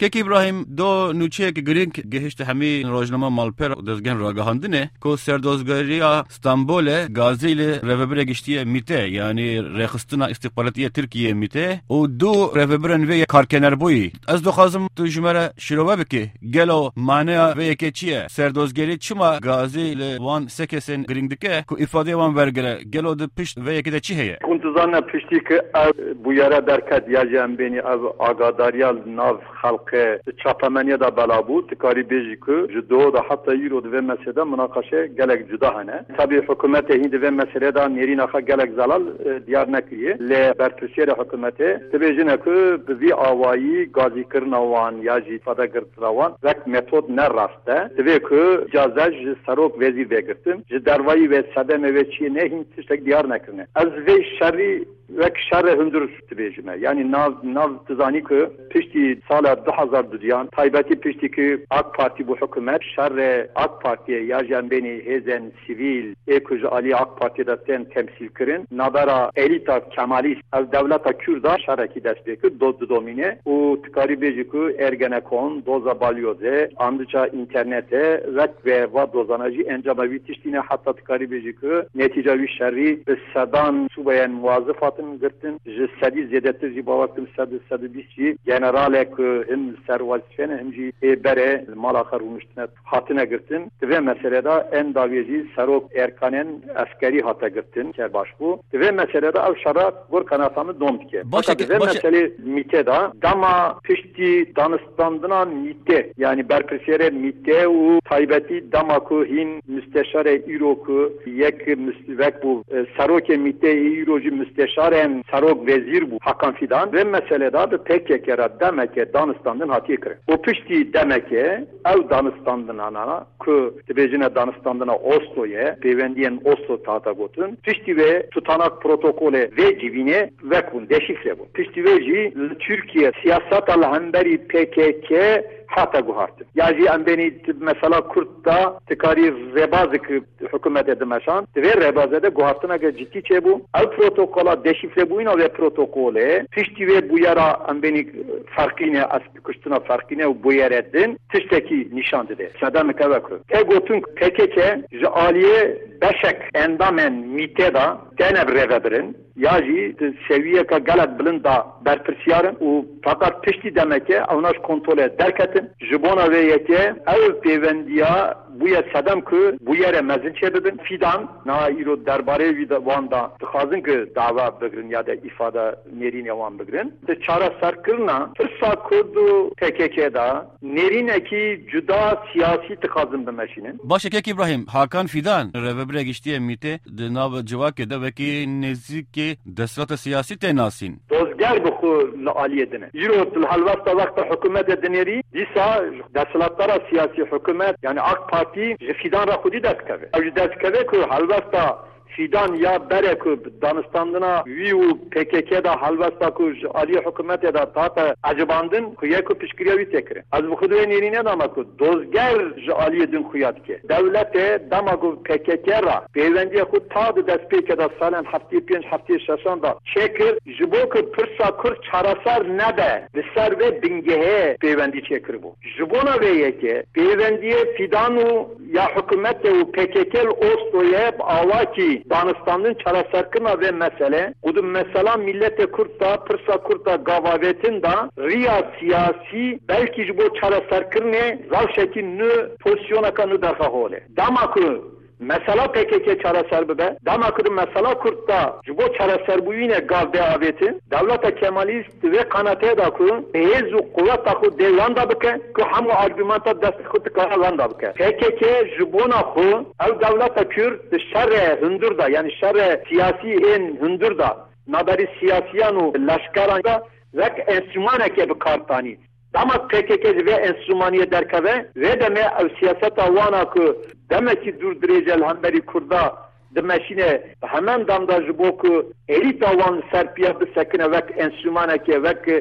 Kek İbrahim do nûçeyek girîng gihişt hemî rojnama malper dezgehên ragihandinê ku serdozgeriya Stenbolê Gazî li revebirê giştiye mîte yani rêxistina îstixbaratiya Tirkiyeyê mîte û du revebirên vê karkenerbûyî. Ez dixwazim tu ji me re şîrove bikî gelo maneya vê yekê çi ye? Serdozgerî çima Gazî li wan sê kesên girîng dike ku îfadeyê wan wergire gelo di pişt vê yekê de çi heye? Hûn dizane piştî ku ev bûyera derket ya ji em bênî ev agadariya nav xelkê çapemeniya da belabû tikarî bêjî ku ji do da heta îro divê meselede münaqeşe gelek cuda hene. Tabii hikûmetê hîn divê meselê da nêrîna xwe gelek zelal diyar nekiriye. Lê berpirsiyerê hikûmetê dibêjine ku bi vî awayî gazîkirina wan ya jî îfadegirtina wan vek metod ne rast e. Divê ku icazet ji serok wezîr vêgirtin ji dervayî vê sedemê vê çiyê ne hîn tiştek diyar nekirine. Ez vê şerî vek şerre hundur dibêjime. Yani nav tizanî ku piştî sala 2002 taybetî piştî ku AK Parti bu hikûmet şerre AK Partiye ya ji em bênî hêzên sivîl ê ku ji aliyê AK Partiye de tên temsîl kirin navbera elîta kemalîst ev dewleta Kürda şerrekî dest pê kir doz didomîne û tikarî bêjî ku Ergenekon, doza balyozê, andiça internetê vek vê va dozana jî encama wî tiştîne heta tikarî bêjî ku netîca wî şerrî bi sedan sûbeyên muwazif hatin girtin ji sedî zêdetir jî bawer kim sedî bîst jî generalek him serwazifên him jî berê mala xwe rûniştine hatine girtin. Divê meselede en davê jî serok erkanên eskerî hate girtin ke baş bû. Divê meselede ev şerra gor kanata dom dike. Divê meselê mîtê da dema piştî danistandina mîtê yani berpirsiyerê mîtê û taybetî dema ku hîn müsteşarê îro ku yek vek bû serokê mîtê îro jî müsteşarên serok vezîr bû Hakan Fidan vê meseleda bi PKK ra demeke danistandin hatiye kirin. O piştî demeke ev danistandinana ku dibêjine danistandina Oslo'ye pêwendiyên Oslo tahta gotin piştî vê tutanak protokolê vê civînê vekbûn deşifre bûn. Piştî vê jî li Türkiye siyaseta li hemberî PKK hata guhartin. Ya jî em benî mesela Kurt da tikarî rebazek hikûmetê dimeşan divê rebazê de guhartineke cidî çêbû ev protokola deşifre bûyîna vê protokolê piştî vê bûyera em benî ferqîne kuştina ferqîne û bûyerê din tiştekî nîşan dide. Sedemeke veku. Te gotin PKK ji aliyê beşek endamên mîtê da tene rêvebirin ya jî seviyeka gelek bilind da berpirsiyarin û fakat piştî demeke ew naş kontrolê derketin ji bona vê yekê ev pêwendiya bûye sedem ku bûyerê mezin çêbibin Fidan na îro derbarê wî de wan da dixwazin ku dava bigirin ya da îfade nêrînê wan bigirin di çareserkirina pirsa Kurd û PKK da nêrînekî cuda siyasî dixwazin bimeşînin. Baş Kek İbrahim Hakan Fidan revebirê giştiye mîtê di nav civakê de wekî nêzîkê desrata siyasî tê nasîn. Dozger bixwe li aliyê dine. Îro til helbesta wexta hikûmetê dinêrî dîsa deshilatdara siyasî hikûmet yani AK Parti ji Fidan ra xwedî destkeve. Ew jî destkeve ku helbesta Fidan ya bere ku danistandina wî û PKK da helbesta ku ji aliyê hikûmetê da tahta ecibandin ku yek ku piştgiriya wî tê kirin. Ez bi xwe divê nêrîne dama ku dozger ji aliyê din xuya dike. Dewletê dema ku PKK ra pêwendiya xwe ta di destpêkê da salên heftê pênc heftê şeşan da çêkir ji bo ku pirsa Kurd çareser nebe li ser vê bingehê pêwendî çêkiribû. Ji bona vê yekê pêwendiyê Fidan û ya hikûmetê û PKK li Oslo'ya awakî danistandin çareserkirina vê mesele ku mesela milletê Kurd da pirsa Kurd da gavavetin da riya siyasî belkî ji bo çareserkirinê rewşekî nû pozisyoneka nû derxehole. Dema ku mesela PKK çareser bibe, dema ku mesela Kurd da ji bo çareserbûyînê gav de avêtin, dewleta Kemalîst vê qanetê da ku hêz û quweta xwe dê wenda bike ku hemû argümenta destê xwe dikare wenda bike. PKK ji bona xwe ev dewleta Kürd di şerê hundur da yani şerê siyasî ên hundur da naberî siyasiyan û leşkeran da vek enstrûmanekê bi kar tanî. Dema PKK ji vê enstrûmaniyê derkeve vê demê ev siyaseta wana ku demekî dûr dirêje li hemberî Kurda dimeşîne hemen damda ji bo ku elîta wan serpiya bisekine vek enstrûmanekê vek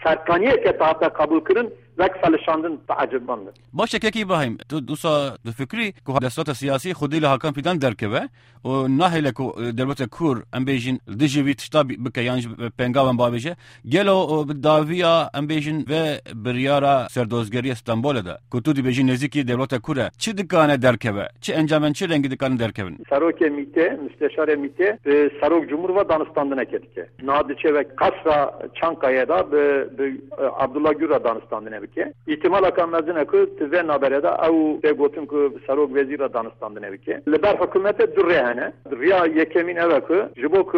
serkaniye ke tahta kabul kırın vek felişandın tacibbandı. باشه که ابراهیم تو دوسا فکری که حدثات سیاسی خودی له حکم فیدان درکبه و نهله کو دولت کور ام بیجن دیجوی تشتا بک یعنی پنگاون بابیجه گلو داویا ام بیجن و بریارا سردوزگری استانبول ده که تو دی بیجن نزدیکی دولت کوره چی دکانه درکبه چی انجامن چی رنگی دکانه درکبن سروک میته müsteşar میته سروک جمهور و دانستاندن eketike nadiçe ve Kasra Çankaya'da be Abdullah Gür'a danistandan evke ihtimal akamazın ki ve naberede ev de gotun ki Sarok vezira danistandan evke liber hükümete durrehane riya yekemin evke jibok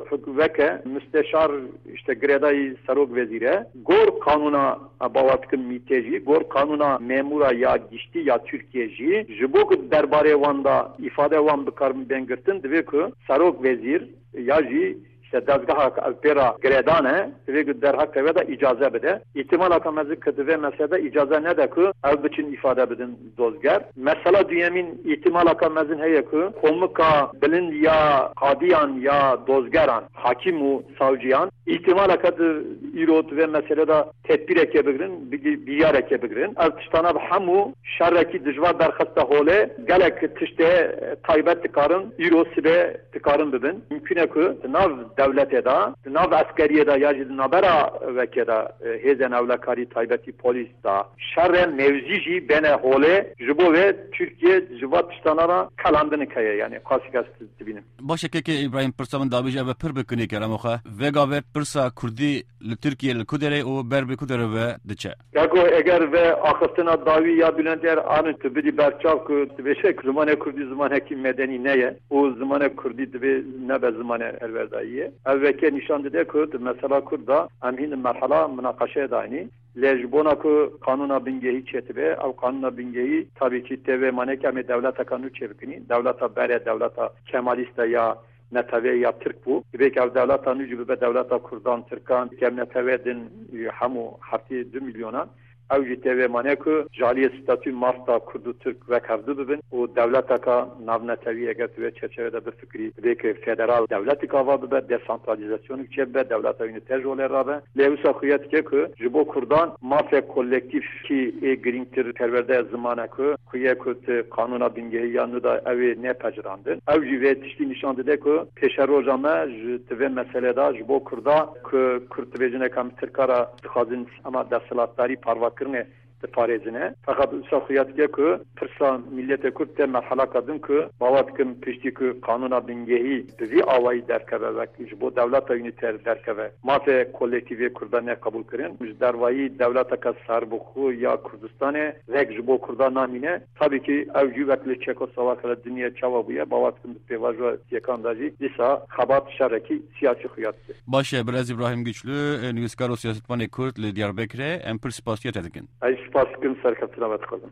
veke müsteşar işte gredai Sarok vezire gor kanuna bavatkin miteji gor kanuna memura ya gişti ya Türkiyeji jibok derbare vanda ifade van bikarm bengirtin ve ki Sarok vezir yaji دزگاه پرا گردانه و در حق و da icaze bede. İhtimal akamazı kıdı ve mesela icaze ne de ki ev için ifade bedin dozger. Mesela düyemin ihtimal akamazın heye ki komuka bilin ya kadiyan ya dozgeran hakimu savcıyan ihtimal akadı irot ve mesela da tedbir ekebirin bir yer ekebirin. Ev tiştana hamu şerreki dijvar derhasta hole gelek tişte taybet tıkarın irosi ve tıkarın bibin. Mümküne ki nav devlete da, nav askeriye da ya nabera vekeda hezen evlakari taybeti polis da şerre mevzici bene hole jibo ve Türkiye jivat iştanara kalandını kaya yani kasikast dibinin. باشه که ابراهیم پرسامن دابیج او پر بکنی کرامخه وگا و پرسا کردی ل ترکیه ل کودره او بر به کودره و دچه یکو اگر و آخرتنا داوی یا بلندر آن تبدی برچاو کو تبشه زمان کردی زمان حکیم مدنی نه او زمان کردی تب نه به زمان الورداییه اوکی نشان داده که مثلا کردا همین مرحله مناقشه دانی لجبونا که قانونا بنگهی چتبه او قانونا بنگهی tabii ki teve manekame devleta kanunu çevikini devleta bere devleta kemalista ya netave ya Türk bu belki devleta nücübü be devleta Kurdan Türkan kem netevedin hamu hafti 2 milyona Avcı TV maneku jaliye statü mafta Kurdu Türk ve kardı bibin o devleta ka navne teviye get ve çerçevede bir fikri belki federal devleti kava bibe desantralizasyonu çebe devleta üniter jole rabe levsa khuyat ke jibo Kurdan mafya kolektif ki grintir perverde zamana ku kuye kut kanuna bingeyi yanı da evi ne pecrandın avcı ve tişti nişandı de ku peşerojama tve meseleda jibo Kurda ku kurtbejine kam Türkara tıkhazın ama desalatları parva kırne parezine fakat şahsiyet ki pırsa millete Kürt'te merhala kadın ki bavatkin pişti ki kanuna bingehi bizi avayı derkeve ve bu devleta üniter derkeve mafya kolektivi Kürdan'a kabul kırın müjdarvayı devleta ka sarbuku ya Kürdistan'e ve bu Kürdan namine tabii ki evcü vekli Çekoslovakya dünya çava buya bavatkin pevajwa yekandacı lisa habat şaraki siyasi huyattı. باشه برز ابراهیم güçlü nüskar o siyasetmani Kürt li Diyarbakır'e empir spasiyet edikin. Ay spasiyet serkatına batkalım.